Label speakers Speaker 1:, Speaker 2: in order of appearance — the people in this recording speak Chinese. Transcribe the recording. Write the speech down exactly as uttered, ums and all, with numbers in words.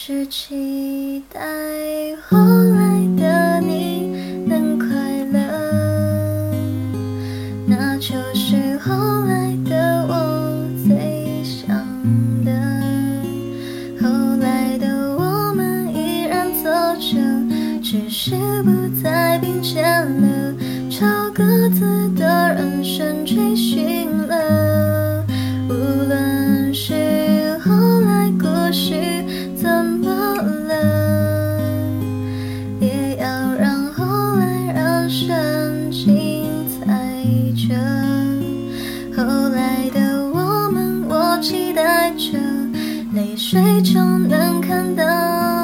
Speaker 1: 只期待后来的你能快乐，那就是后来的我最想的。后来的我们依然走着，只是不再并肩了，朝各自的人生追寻了。无论是后来故事怎么了，也要让后来人生精彩着。后来的我们，我期待着，泪水就能看到